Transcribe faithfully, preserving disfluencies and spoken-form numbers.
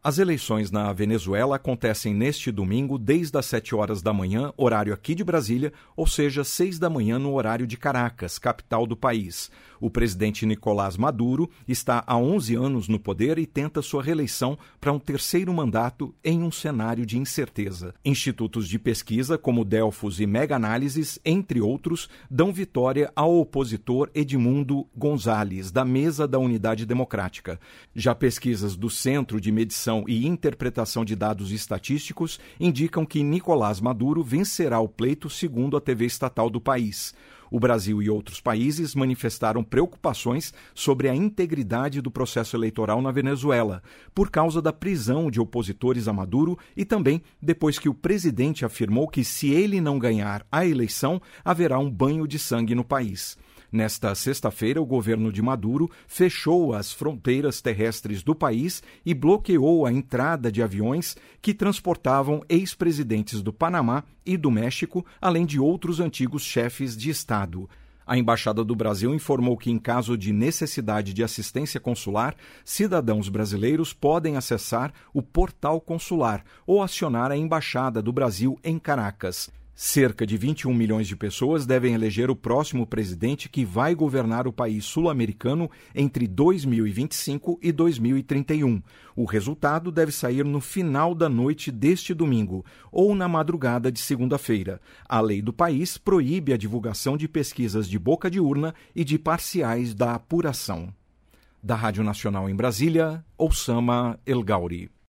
As eleições na Venezuela acontecem neste domingo desde as sete horas da manhã, horário aqui de Brasília, ou seja, seis da manhã no horário de Caracas, capital do país. O presidente Nicolás Maduro está há onze anos no poder e tenta sua reeleição para um terceiro mandato em um cenário de incerteza. Institutos de pesquisa como Delfos e Mega Análises, entre outros, dão vitória ao opositor Edmundo Gonzalez, da Mesa da Unidade Democrática. Já pesquisas do Centro de Medição e Interpretação de Dados Estatísticos indicam que Nicolás Maduro vencerá o pleito, segundo a T V estatal do país. O Brasil e outros países manifestaram preocupações sobre a integridade do processo eleitoral na Venezuela, por causa da prisão de opositores a Maduro e também depois que o presidente afirmou que, se ele não ganhar a eleição, haverá um banho de sangue no país. Nesta sexta-feira, o governo de Maduro fechou as fronteiras terrestres do país e bloqueou a entrada de aviões que transportavam ex-presidentes do Panamá e do México, além de outros antigos chefes de Estado. A Embaixada do Brasil informou que, em caso de necessidade de assistência consular, cidadãos brasileiros podem acessar o portal consular ou acionar a Embaixada do Brasil em Caracas. Cerca de vinte e um milhões de pessoas devem eleger o próximo presidente que vai governar o país sul-americano entre dois mil e vinte e cinco e dois mil e trinta e um. O resultado deve sair no final da noite deste domingo ou na madrugada de segunda-feira. A lei do país proíbe a divulgação de pesquisas de boca de urna e de parciais da apuração. Da Rádio Nacional em Brasília, Oussama El Gauri.